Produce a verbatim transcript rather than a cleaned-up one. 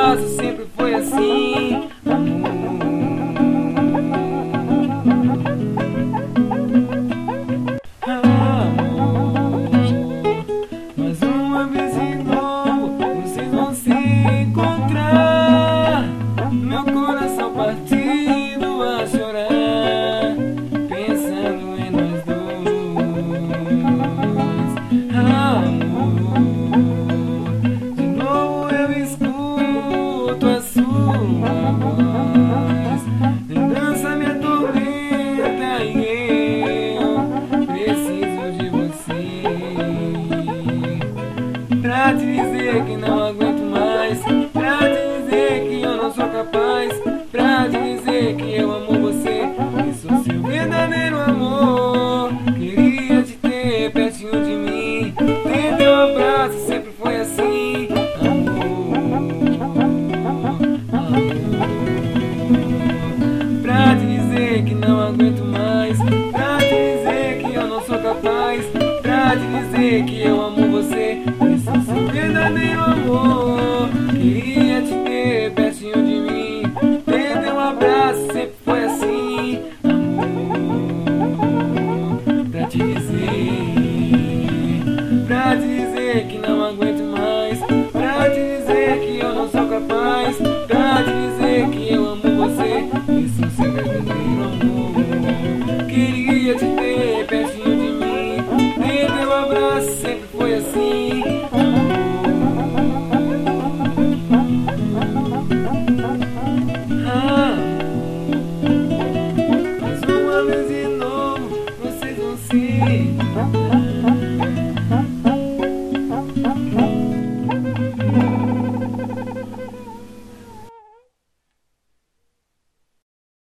abraço sempre foi assim, amor. Amor, mais uma vez de novo vocês vão se encontrar. Meu coração partido a chorar, pensando em nós dois. Amor, de novo eu escuto a sua voz, lembrança me atormenta e eu preciso de você pra te dizer que não aguento mais, pra te dizer que eu não sou capaz, pra te dizer que eu amo você, que sou seu verdadeiro amor. Queria te ter pertinho de mim, ter teu abraço sempre foi assim, amor, amor. Pra te dizer que não aguento mais, pra te dizer que eu não sou capaz, pra te dizer que eu amo você, que sou seu verdadeiro amor. Queria te ter pertinho de mim, ter teu abraço sempre foi assim, amor. Pra te dizer, pra te dizer que não aguento mais, pra te dizer que eu não sou capaz, pra te dizer que eu amo você, que sou seu verdadeiro amor. Queria te ter pertinho de mim, ter teu abraço sempre foi assim,